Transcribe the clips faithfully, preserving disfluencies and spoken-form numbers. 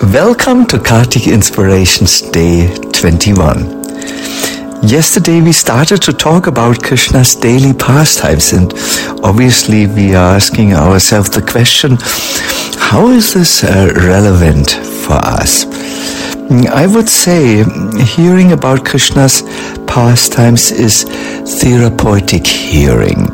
Welcome to Kartik Inspirations Day twenty-one. Yesterday we started to talk about Krishna's daily pastimes, and obviously we are asking ourselves the question, how is this uh, relevant for us? I would say hearing about Krishna's pastimes is therapeutic hearing.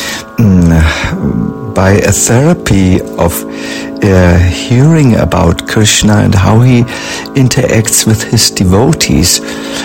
By a therapy of uh, hearing about Krishna and how he interacts with his devotees,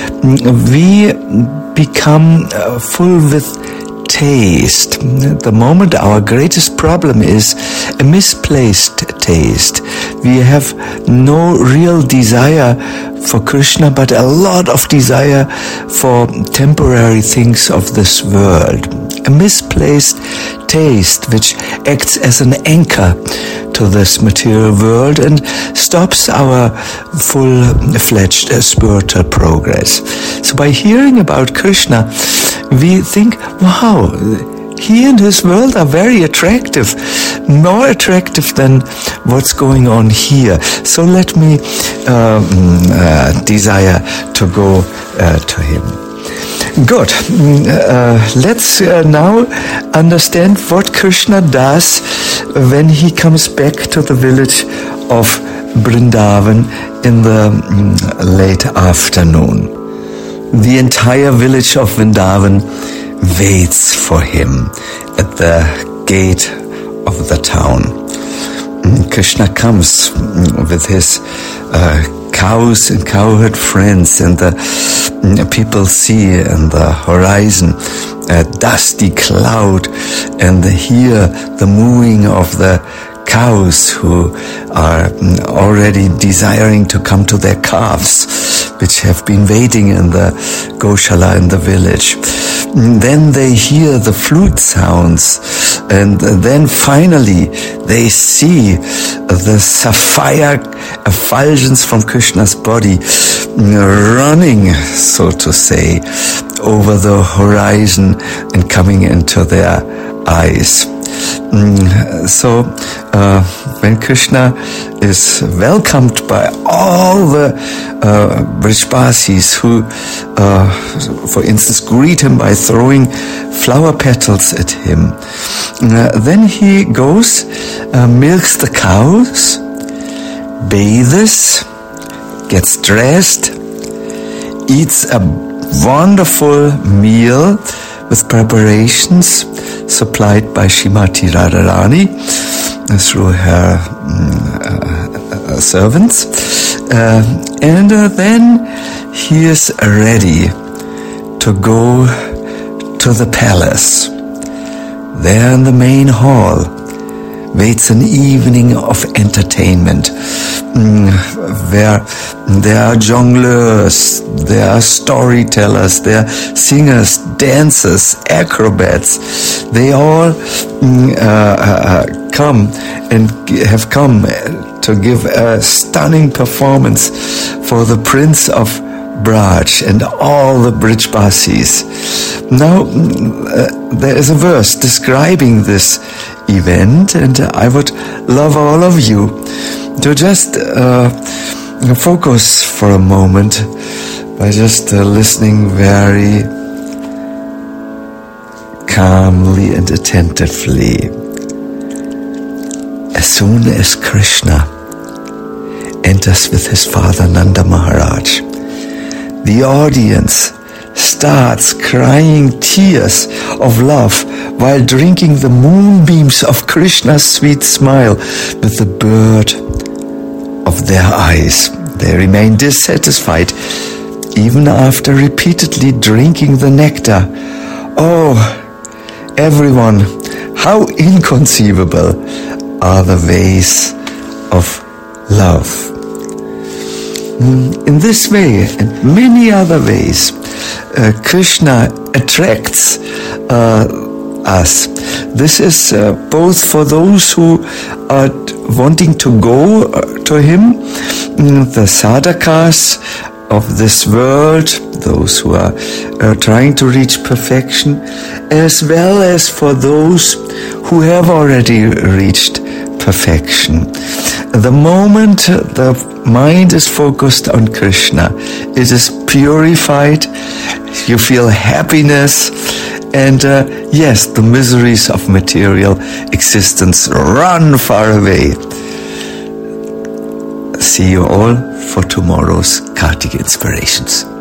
we become uh, full with taste. At the moment, our greatest problem is a misplaced taste. We have no real desire for Krishna, but a lot of desire for temporary things of this world. A misplaced taste which acts as an anchor to this material world and stops our full-fledged uh, spiritual progress. So by hearing about Krishna, we think, wow, he and his world are very attractive, more attractive than what's going on here. So let me um, uh, desire to go uh, to him. Good. Uh, let's uh, now understand what Krishna does when he comes back to the village of Vrindavan in the um, late afternoon. The entire village of Vrindavan waits for him at the gate of the town. Krishna comes with his uh, cows and cowherd friends, and the people see in the horizon a dusty cloud and hear the mooing of the cows who are already desiring to come to their calves, which have been waiting in the Goshala in the village. Then they hear the flute sounds, and then finally they see the sapphire effulgence from Krishna's body running, so to say, over the horizon and coming into their eyes. So uh, when Krishna is welcomed by all the uh, Brijbasis who, uh, for instance, greet him by throwing flower petals at him, uh, then he goes, uh, milks the cows, bathes, gets dressed, eats a wonderful meal with preparations supplied by Shrimati Radharani through her um, uh, servants. Uh, and uh, then he is ready to go to the palace. There in the main hall waits an evening of entertainment, mm, where there are jongleurs, there are storytellers, there are singers, dancers, acrobats. They all mm, uh, uh, come and have come to give a stunning performance for the Prince of Braj and all the Brijbasis. Now, uh, there is a verse describing this event, and I would love all of you to just uh, focus for a moment by just uh, listening very calmly and attentively. As soon as Krishna enters with his father Nanda Maharaj, the audience starts crying tears of love while drinking the moonbeams of Krishna's sweet smile with the bird of their eyes. They remain dissatisfied even after repeatedly drinking the nectar. Oh, everyone, how inconceivable are the ways of love. In this way and many other ways, uh, Krishna attracts uh, us. This is uh, both for those who are wanting to go uh, to him, the sadhakas of this world, those who are uh, trying to reach perfection, as well as for those who have already reached perfection. The moment the mind is focused on Krishna, it is purified, you feel happiness, and uh, yes, the miseries of material existence run far away. See you all for tomorrow's Kartika Inspirations.